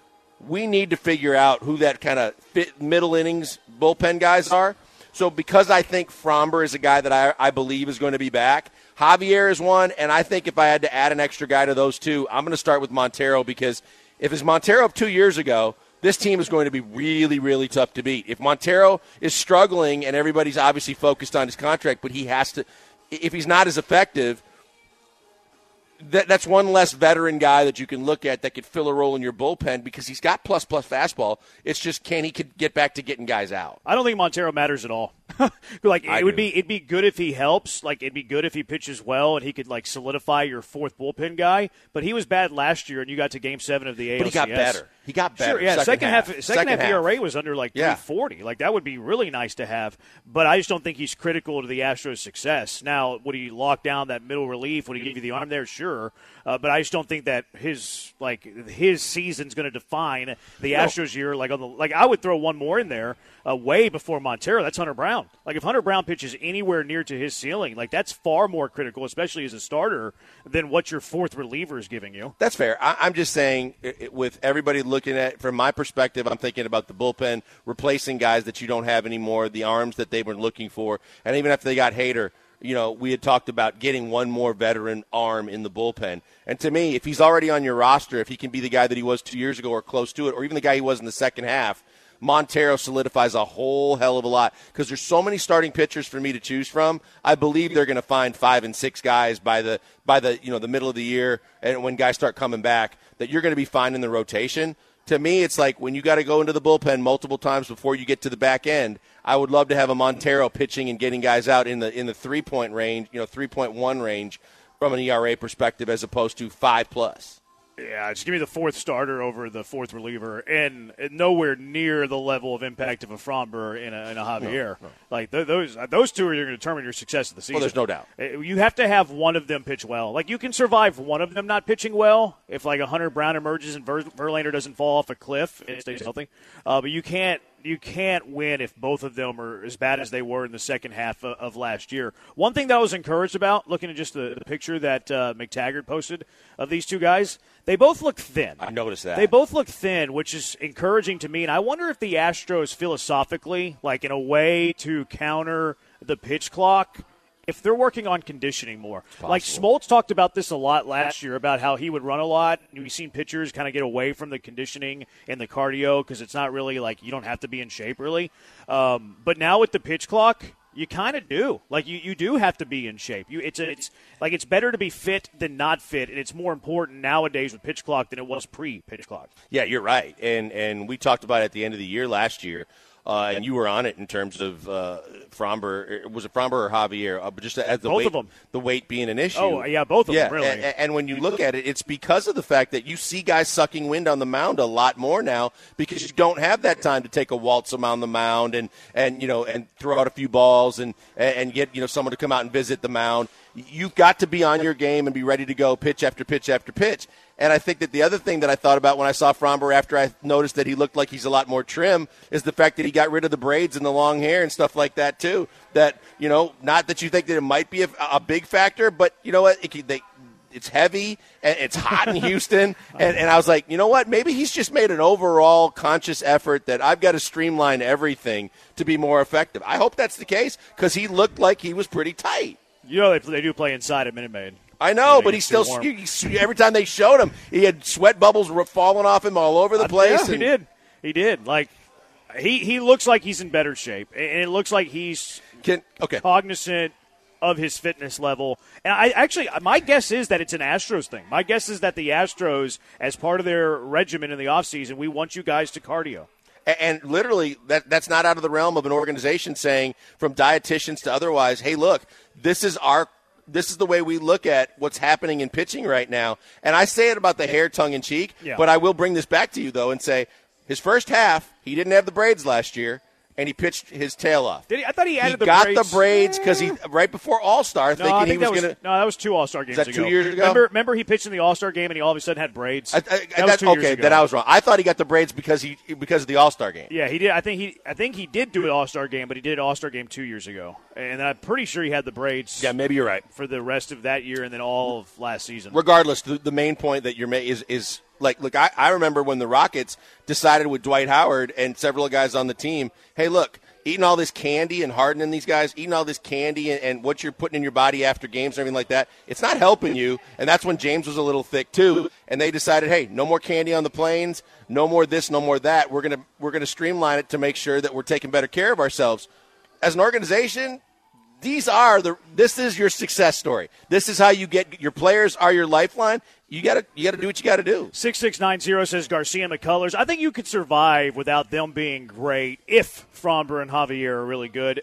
we need to figure out who that kind of middle innings bullpen guys are. So because I think Framber is a guy that I believe is going to be back, Javier is one, and I think if I had to add an extra guy to those 2, I'm going to start with Montero, because if it's Montero of 2 years ago, this team is going to be really, really tough to beat. If Montero is struggling, and everybody's obviously focused on his contract, but he has to – if he's not as effective – that's one less veteran guy that you can look at that could fill a role in your bullpen because he's got plus fastball. It's just can he could get back to getting guys out. I don't think Montero matters at all. It'd be good if he helps. It'd be good if he pitches well and he could solidify your 4th bullpen guy. But he was bad last year, and you got to Game 7 of the ALCS. But he got better. Sure, yeah. Second half half ERA was under 340. That would be really nice to have. But I just don't think he's critical to the Astros' success. Now, would he lock down that middle relief? Would he give you the arm there? Sure. But I just don't think that his season's going to define the Astros year. I would throw one more in there way before Montero. That's Hunter Brown. Brown. Like, if Hunter Brown pitches anywhere near to his ceiling, like, that's far more critical, especially as a starter, than what your fourth reliever is giving you. That's fair. I'm just saying, with everybody looking at, from my perspective, I'm thinking about the bullpen, replacing guys that you don't have anymore, the arms that they've been looking for, and even after they got Hader, we had talked about getting one more veteran arm in the bullpen. And to me, if he's already on your roster, if he can be the guy that he was 2 years ago or close to it, or even the guy he was in the second half, Montero solidifies a whole hell of a lot because there's so many starting pitchers for me to choose from. I believe they're going to find 5 and 6 guys by the the middle of the year, and when guys start coming back, that you're going to be finding the rotation. To me, it's like when you got to go into the bullpen multiple times before you get to the back end. I would love to have a Montero pitching and getting guys out in the 3-point range, 3.1 range from an ERA perspective, as opposed to 5+. Yeah, just give me the fourth starter over the fourth reliever, and nowhere near the level of impact of a Framber in a Javier. No. Like those two are going to determine your success of the season. Well, there's no doubt. You have to have one of them pitch well. Like, you can survive one of them not pitching well if, like, a Hunter Brown emerges and Verlander doesn't fall off a cliff and stays healthy. But you can't win if both of them are as bad as they were in the second half of last year. One thing that I was encouraged about, looking at just the picture that McTaggart posted of these two guys, they both look thin. I noticed that. They both look thin, which is encouraging to me. And I wonder if the Astros philosophically, like in a way to counter the pitch clock, if they're working on conditioning more. Like, Smoltz talked about this a lot last year, about how he would run a lot. We've seen pitchers kind of get away from the conditioning and the cardio because it's not really like you don't have to be in shape really. But now with the pitch clock, you kind of do. Like, you do have to be in shape. It's better to be fit than not fit, and it's more important nowadays with pitch clock than it was pre-pitch clock. Yeah, you're right. And we talked about it at the end of the year last year. And you were on it in terms of Framber. Was it Framber or Javier? But just as the weight being an issue. Oh, yeah, both of them, really. And when you look at it, it's because of the fact that you see guys sucking wind on the mound a lot more now because you don't have that time to take a waltz around the mound and throw out a few balls and get someone to come out and visit the mound. You've got to be on your game and be ready to go pitch after pitch after pitch. And I think that the other thing that I thought about when I saw Framber after I noticed that he looked like he's a lot more trim is the fact that he got rid of the braids and the long hair and stuff like that too. That, not that you think that it might be a big factor, but you know what? It's heavy and it's hot in Houston. And I was like, you know what? Maybe he's just made an overall conscious effort that I've got to streamline everything to be more effective. I hope that's the case because he looked like he was pretty tight. They do play inside at Minute Maid. I know, but he's still every time they showed him, he had sweat bubbles falling off him all over the place. Yeah, he did. Like, he looks like he's in better shape, and it looks like he's cognizant of his fitness level. And my guess is that it's an Astros thing. My guess is that the Astros, as part of their regimen in the offseason, we want you guys to cardio. And literally, that's not out of the realm of an organization saying, from dietitians to otherwise, hey, look, this is the way we look at what's happening in pitching right now. And I say it about the hair tongue-in-cheek, but I will bring this back to you, though, and say his first half, he didn't have the braids last year, and he pitched his tail off. Did he? I thought he added the braids. He got the braids because he right before All-Star thinking he was going to – No, that was 2 All-Star games ago. Is that 2 years ago? Remember he pitched in the All-Star game and he all of a sudden had braids? That was 2 years ago. Then I was wrong. I thought he got the braids because of the All-Star game. Yeah, he did. I think he did do an All-Star game, but he did an All-Star game 2 years ago. And I'm pretty sure he had the braids. Yeah, maybe you're right. For the rest of that year and then all of last season. Regardless, the main point that you're making is like, look, I remember when the Rockets decided with Dwight Howard and several guys on the team, hey, look, eating all this candy and hardening these guys, eating all this candy and what you're putting in your body after games and everything like that, it's not helping you. And that's when James was a little thick too. And they decided, hey, no more candy on the planes, no more this, no more that. We're gonna streamline it to make sure that we're taking better care of ourselves. As an organization, this is your success story. This is how you get your players are your lifeline. You gotta do what you gotta do. 6690 says Garcia McCullers. I think you could survive without them being great if Framber and Javier are really good.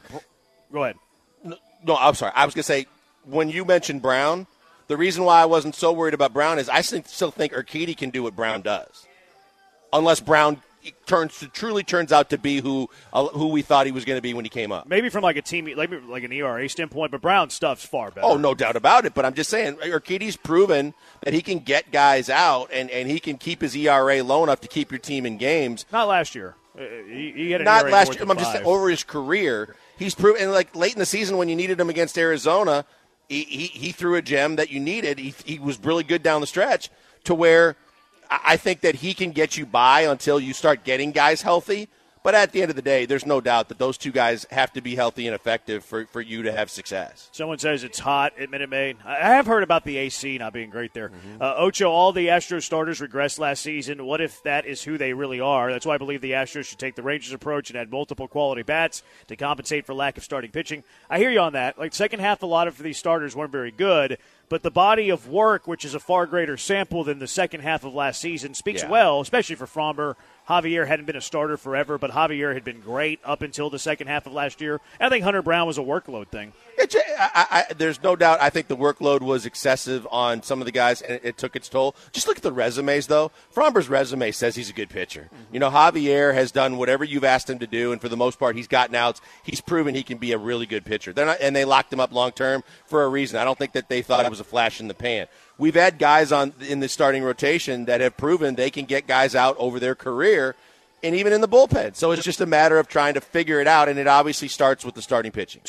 Go ahead. No, I'm sorry. I was gonna say when you mentioned Brown, the reason why I wasn't so worried about Brown is I still think Urquidy can do what Brown does, unless Brown truly turns out to be who we thought he was going to be when he came up. Maybe from like a team, like an ERA standpoint, but Brown's stuff's far better. Oh, no doubt about it. But I'm just saying, Urquidy's proven that he can get guys out and he can keep his ERA low enough to keep your team in games. Not last year. He had an not ERA last more year. than I'm just 5. over his career. He's proven, and like late in the season when you needed him against Arizona, he threw a gem that you needed. He was really good down the stretch to where I think that he can get you by until you start getting guys healthy. But at the end of the day, there's no doubt that those two guys have to be healthy and effective for you to have success. Someone says it's hot at Minute Maid. I have heard about the AC not being great there. Ocho, all the Astros starters regressed last season. What if that is who they really are? That's why I believe the Astros should take the Rangers approach and add multiple quality bats to compensate for lack of starting pitching. I hear you on that. Like, second half, a lot of these starters weren't very good. But the body of work, which is a far greater sample than the second half of last season, speaks well, especially for Fromber. Javier hadn't been a starter forever, but Javier had been great up until the second half of last year. I think Hunter Brown was a workload thing. There's no doubt. I think the workload was excessive on some of the guys, and it took its toll. Just look at the resumes, though. Fromber's resume says he's a good pitcher. You know, Javier has done whatever you've asked him to do, and for the most part, he's gotten outs. He's proven he can be a really good pitcher. And they locked him up long term for a reason. I don't think that they thought it was a flash in the pan. We've had guys in the starting rotation that have proven they can get guys out over their career, and even in the bullpen. So it's just a matter of trying to figure it out, and it obviously starts with the starting pitching.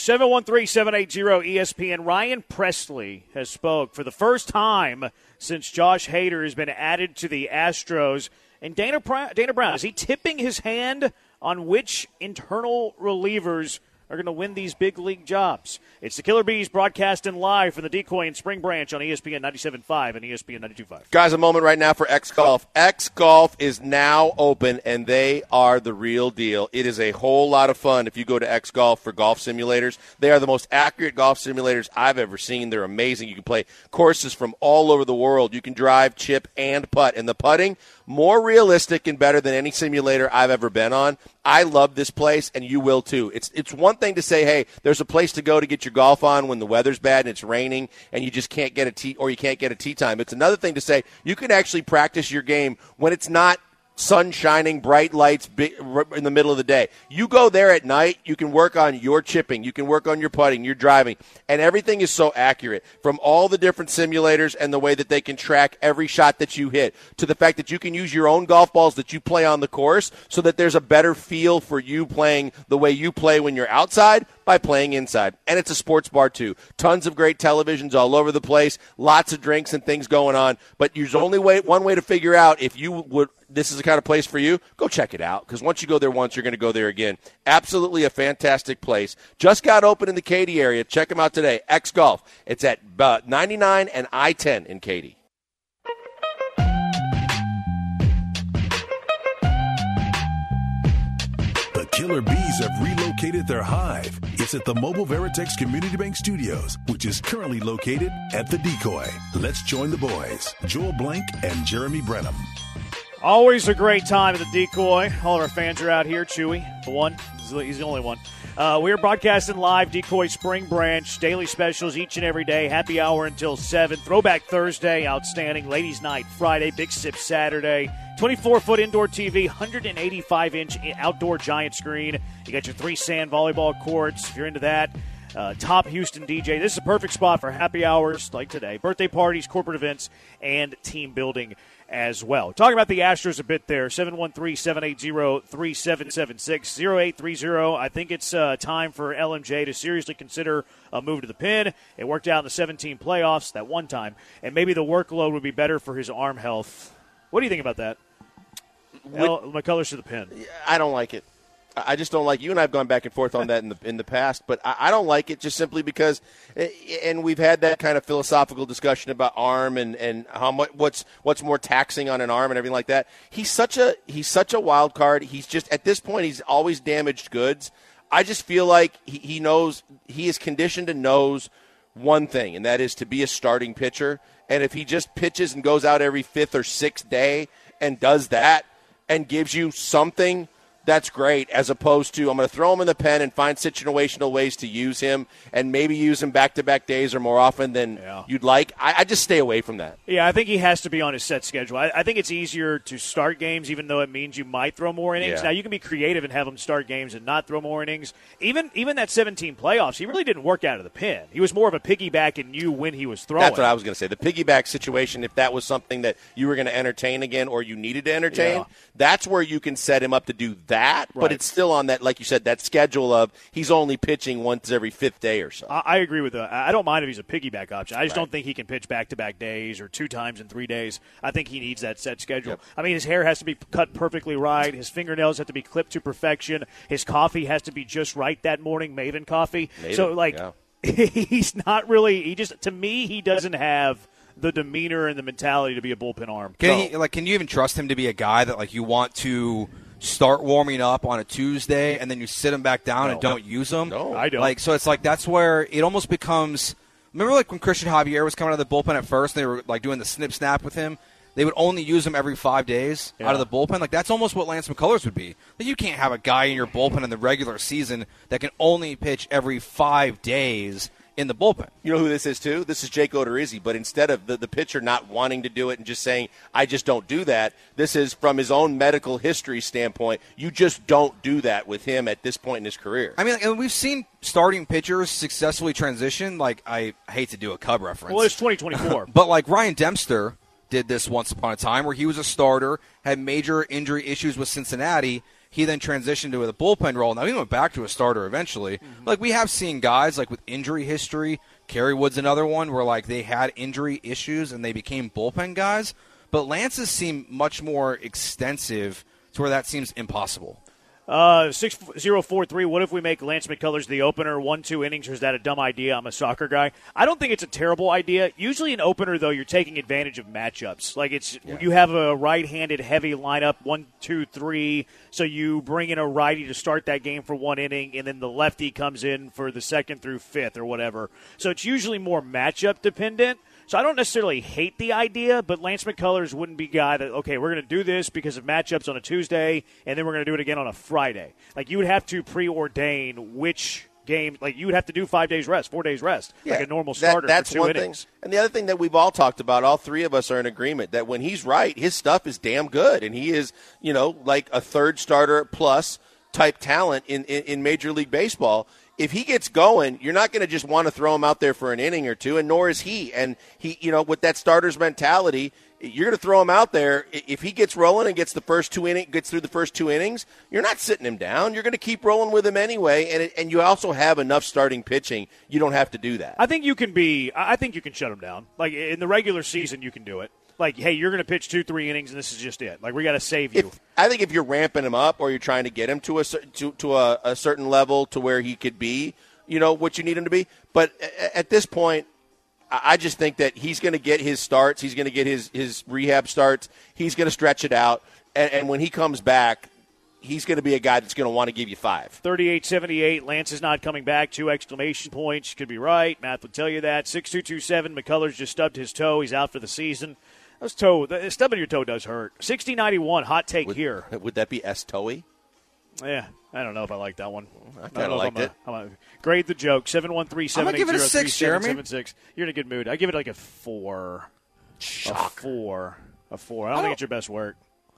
713-780-ESPN. Ryan Presley has spoke for the first time since Josh Hader has been added to the Astros. And Dana Brown, is he tipping his hand on which internal relievers are going to win these big league jobs? It's the Killer Bees broadcasting live from the Decoy and Spring Branch on ESPN 97.5 and ESPN 92.5. Guys, a moment right now for X Golf. X Golf is now open, and they are the real deal. It is a whole lot of fun if you go to X Golf for golf simulators. They are the most accurate golf simulators I've ever seen. They're amazing. You can play courses from all over the world. You can drive, chip, and putt. And the putting, more realistic and better than any simulator I've ever been on. I love this place, and you will too. It's one thing to say, hey, there's a place to go to get your golf on when the weather's bad and it's raining and you just can't get a tee or you can't get a tee time. It's another thing to say you can actually practice your game when it's not sun shining, bright lights in the middle of the day. You go there at night, you can work on your chipping, you can work on your putting, your driving, and everything is so accurate from all the different simulators and the way that they can track every shot that you hit to the fact that you can use your own golf balls that you play on the course so that there's a better feel for you playing the way you play when you're outside by playing inside. And it's a sports bar too. Tons of great televisions all over the place, lots of drinks and things going on, but there's only one way to figure out if you would this is the kind of place for you, go check it out. Because once you go there once, you're going to go there again. Absolutely a fantastic place. Just got open in the Katy area. Check them out today. X Golf. It's at 99 and I-10 in Katy. The Killer Bees have relocated their hive. It's at the Mobile Veritex Community Bank Studios, which is currently located at the Decoy. Let's join the boys, Joel Blank and Jeremy Brenham. Always a great time at the Decoy. All of our fans are out here. Chewy, the one. He's the only one. We are broadcasting live, Decoy Spring Branch. Daily specials each and every day. Happy hour until 7. Throwback Thursday, outstanding. Ladies' Night Friday. Big Sip Saturday. 24-foot indoor TV, 185-inch outdoor giant screen. You got your 3 sand volleyball courts if you're into that. Top Houston DJ. This is a perfect spot for happy hours like today. Birthday parties, corporate events, and team building as well. Talking about the Astros a bit there, 713-780-3776, 0830. I think it's time for LMJ to seriously consider a move to the pin. It worked out in the 17 playoffs that one time, and maybe the workload would be better for his arm health. What do you think about that? McCullers to the pin. I don't like it. I just don't like. You and I have gone back and forth on that in the past, but I don't like it just simply because, and we've had that kind of philosophical discussion about arm and how much what's more taxing on an arm and everything like that. He's such a wild card. He's just at this point he's always damaged goods. I just feel like he knows he is conditioned and knows one thing, and that is to be a starting pitcher. And if he just pitches and goes out every 5th or 6th day and does that and gives you something, that's great, as opposed to I'm going to throw him in the pen and find situational ways to use him and maybe use him back-to-back days or more often than you'd like. I just stay away from that. Yeah, I think he has to be on his set schedule. I think it's easier to start games even though it means you might throw more innings. Yeah. Now, you can be creative and have him start games and not throw more innings. Even that 17 playoffs, he really didn't work out of the pen. He was more of a piggyback in you when he was throwing. That's what I was going to say. The piggyback situation, if that was something that you were going to entertain again or you needed to entertain, that's where you can set him up to do that that, but it's still on that, like you said, that schedule of he's only pitching once every fifth day or so. I agree with that. I don't mind if he's a piggyback option. I just don't think he can pitch back-to-back days or 2 times in 3 days. I think he needs that set schedule. Yep. I mean, his hair has to be cut perfectly right. His fingernails have to be clipped to perfection. His coffee has to be just right that morning, Maven coffee. He's not really – to me, he doesn't have – the demeanor and the mentality to be a bullpen arm. Can you even trust him to be a guy that you want to start warming up on a Tuesday and then you sit him back down and don't use him? No, I don't. So it's that's where it almost becomes. Remember, when Christian Javier was coming out of the bullpen at first, and they were doing the snip snap with him. They would only use him every 5 days out of the bullpen. That's almost what Lance McCullers would be. You can't have a guy in your bullpen in the regular season that can only pitch every 5 days in the bullpen. You know who this is, too? This is Jake Odorizzi, but instead of the pitcher not wanting to do it and just saying, I just don't do that, this is from his own medical history standpoint. You just don't do that with him at this point in his career. I mean, and we've seen starting pitchers successfully transition. I hate to do a Cub reference. Well, it's 2024. But Ryan Dempster did this once upon a time where he was a starter, had major injury issues with Cincinnati. He then transitioned to a bullpen role. Now, he went back to a starter eventually. Mm-hmm. We have seen guys, with injury history. Kerry Wood's another one where, they had injury issues and they became bullpen guys. But Lance's seem much more extensive to where that seems impossible. 6043, what if we make Lance McCullers the opener, 1-2 innings, or is that a dumb idea? I'm a soccer guy. I don't think it's a terrible idea. Usually an opener, though, you're taking advantage of matchups. You have a right-handed heavy lineup, 1, 2, 3, so you bring in a righty to start that game for 1 inning, and then the lefty comes in for the 2nd through 5th or whatever. So it's usually more matchup dependent. So I don't necessarily hate the idea, but Lance McCullers wouldn't be a guy that, okay, we're going to do this because of matchups on a Tuesday, and then we're going to do it again on a Friday. You would have to preordain which game. You would have to do 5 days rest, 4 days rest, like a normal starter that's for 2 one innings. Thing. And the other thing that we've all talked about, all three of us are in agreement, that when he's right, his stuff is damn good. And he is, a third starter plus type talent in Major League Baseball. If he gets going, you're not going to just want to throw him out there for an inning or two, and nor is he. And he, with that starter's mentality, you're going to throw him out there. If he gets rolling and gets through the first 2 innings, you're not sitting him down. You're going to keep rolling with him anyway. And you also have enough starting pitching. You don't have to do that. I think you can shut him down. In the regular season, you can do it. Hey, you're going to pitch 2-3 innings, and this is just it. We got to save you. I think if you're ramping him up or you're trying to get him to a certain level to where he could be, what you need him to be. But at this point, I just think that he's going to get his starts. He's going to get his rehab starts. He's going to stretch it out. And when he comes back, he's going to be a guy that's going to want to give you 5. 38-78, Lance is not coming back. 2 exclamation points. Could be right. Math would tell you that. 6227, McCullers just stubbed his toe. He's out for the season. Stubbing your toe does hurt. 60-91, hot take here. Would that be S-Toey? Yeah, I don't know if I like that one. I kind of liked it. Grade the joke. 713-780-3776. I'm going to give it a 6, Jeremy. You're in a good mood. I give it a 4. Shock. A 4. I don't think it's your best work.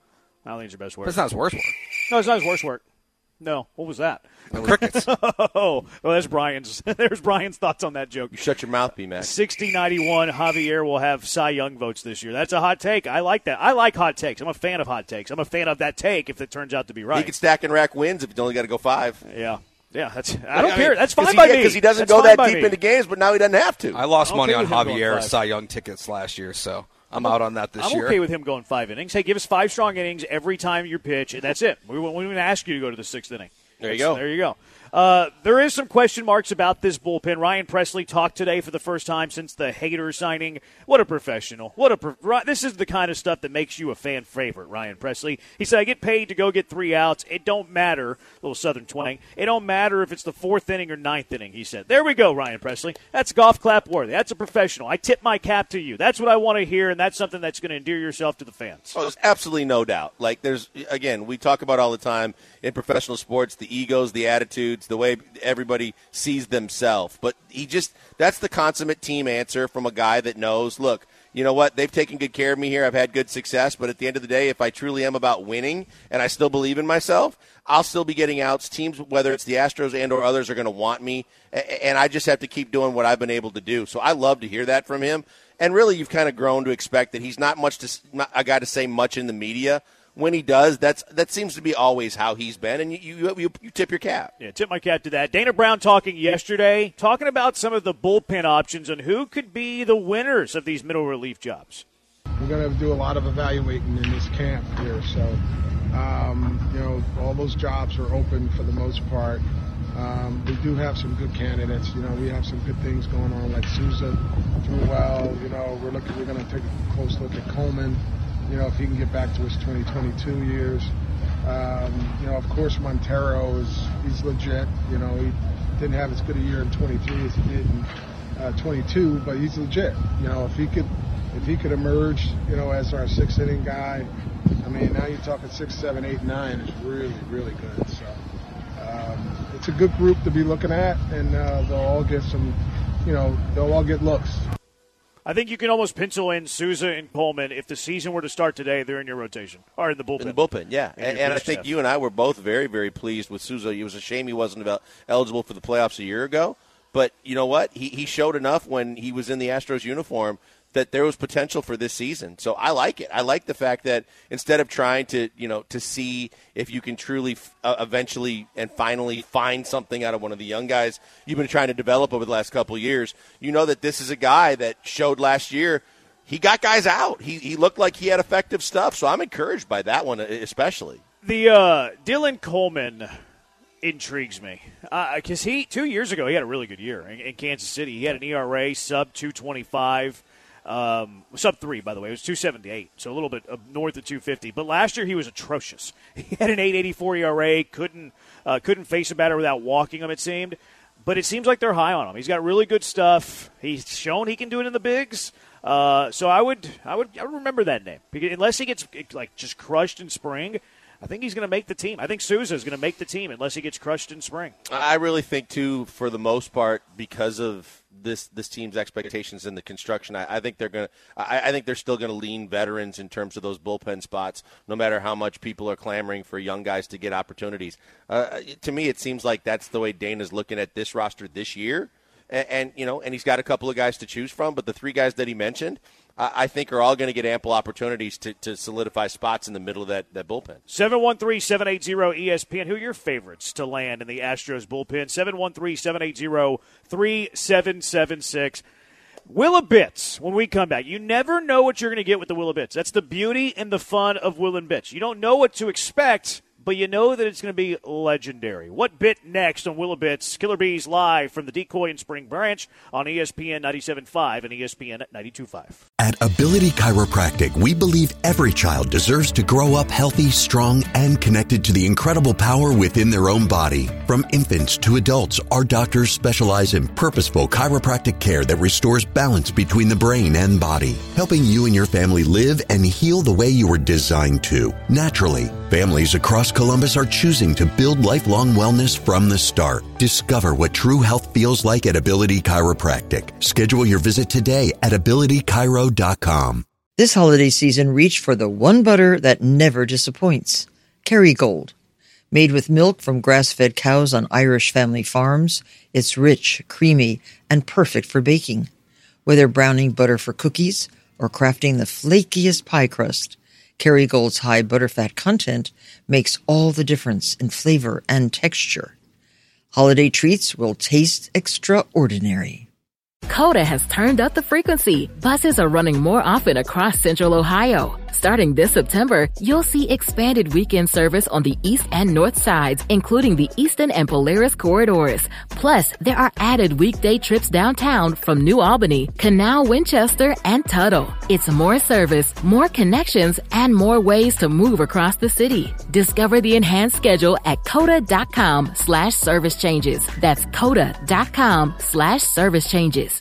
But it's not his worst work. No, it's not his worst work. No. What was that? Crickets. Oh, well, that's Brian's. There's Brian's thoughts on that joke. You shut your mouth, B-Mac. 60-91, Javier will have Cy Young votes this year. That's a hot take. I like that. I like hot takes. I'm a fan of hot takes. I'm a fan of that take if it turns out to be right. He can stack and rack wins if he's only got to go 5. Yeah. Yeah, I don't care. That's fine by me. Because he doesn't go that deep into games, but now he doesn't have to. I lost money on Javier Cy Young tickets last year, so I'm out on that this year. I'm okay with him going 5 innings. Hey, give us 5 strong innings every time you pitch, and that's it. We won't even ask you to go to the 6th inning. There you go. There you go. There is some question marks about this bullpen. Ryan Presley talked today for the first time since the Hader signing. What a professional. This is the kind of stuff that makes you a fan favorite, Ryan Presley. He said, I get paid to go get 3 outs. It don't matter, little southern twang. It don't matter if it's the 4th inning or 9th inning, he said. There we go, Ryan Presley. That's golf clap worthy. That's a professional. I tip my cap to you. That's what I want to hear, and that's something that's going to endear yourself to the fans. Oh, there's absolutely no doubt. Again, we talk about all the time in professional sports, the egos, the attitudes, the way everybody sees themselves. But that's the consummate team answer from a guy that knows, look, you know what, they've taken good care of me here. I've had good success. But at the end of the day, if I truly am about winning and I still believe in myself, I'll still be getting outs. Teams, whether it's the Astros and or others, are going to want me. And I just have to keep doing what I've been able to do. So I love to hear that from him. And really, you've kind of grown to expect that he's not a guy to say much in the media. when he does, that seems to be always how he's been, and you tip your cap. Yeah, tip my cap to that. Dana Brown talking yesterday, talking about some of the bullpen options and who could be the winners of these middle relief jobs. We're going to do a lot of evaluating in this camp here, so all those jobs are open for the most part. We do have some good candidates. We have some good things going on, like Souza threw well. We're going to take a close look at Coleman. If he can get back to his 2022 years. Of course, Montero he's legit. He didn't have as good a year in 23 as he did in 22, but he's legit. If he could emerge, as our sixth inning guy, now you're talking 6, 7, 8, 9 is really, really good. So it's a good group to be looking at, and they'll all get they'll all get looks. I think you can almost pencil in Souza and Coleman. If the season were to start today, they're in your rotation or in the bullpen. In the bullpen, yeah. And I think you and I were both very, very pleased with Souza. It was a shame he wasn't eligible for the playoffs a year ago. But you know what? He showed enough when he was in the Astros uniform that there was potential for this season. So I like it. I like the fact that instead of trying to see if you can truly eventually and finally find something out of one of the young guys you've been trying to develop over the last couple of years, that this is a guy that showed last year he got guys out. He looked like he had effective stuff. So I'm encouraged by that one especially. The Dylan Coleman intrigues me because 2 years ago he had a really good year in Kansas City. He had an ERA sub 2.25. Sub 3, by the way. It was 2.78, so a little bit north of 2.50. But last year he was atrocious. He had an 8.84 ERA, couldn't face a batter without walking him, it seemed. But it seems like they're high on him. He's got really good stuff. He's shown he can do it in the bigs. So I would remember that name. Because unless he gets just crushed in spring, I think he's going to make the team. I think Souza is going to make the team unless he gets crushed in spring. I really think, too, for the most part, because of this team's expectations in the construction, I think they're still going to lean veterans in terms of those bullpen spots, no matter how much people are clamoring for young guys to get opportunities. To me, it seems like that's the way Dana's looking at this roster this year. And he's got a couple of guys to choose from, but the three guys that he mentioned, I think are all going to get ample opportunities to solidify spots in the middle of that bullpen. 713-780-ESPN. Who are your favorites to land in the Astros bullpen? 713-780-3776. Willa Bits, when we come back. You never know what you're going to get with the Willa Bits. That's the beauty and the fun of Willa Bits. You don't know what to expect, but you know that it's going to be legendary. What bit next on Willa Bits? Killer Bees live from the Decoy and Spring Branch on ESPN 97.5 and ESPN 92.5. At Ability Chiropractic, we believe every child deserves to grow up healthy, strong, and connected to the incredible power within their own body. From infants to adults, our doctors specialize in purposeful chiropractic care that restores balance between the brain and body, helping you and your family live and heal the way you were designed to, naturally. Families across Columbus are choosing to build lifelong wellness from the start. Discover what true health feels like at Ability Chiropractic. Schedule your visit today at abilitychiro.com. This holiday season, reach for the one butter that never disappoints. Kerrygold. Made with milk from grass-fed cows on Irish family farms, it's rich, creamy, and perfect for baking. Whether browning butter for cookies or crafting the flakiest pie crust, Kerrygold's high butterfat content makes all the difference in flavor and texture. Holiday treats will taste extraordinary. Coda has turned up the frequency. Buses are running more often across Central Ohio. Starting this September, you'll see expanded weekend service on the east and north sides, including the Eastern and Polaris corridors. Plus, there are added weekday trips downtown from New Albany, Canal, Winchester, and Tuttle. It's more service, more connections, and more ways to move across the city. Discover the enhanced schedule at coda.com/service changes. That's coda.com/service changes.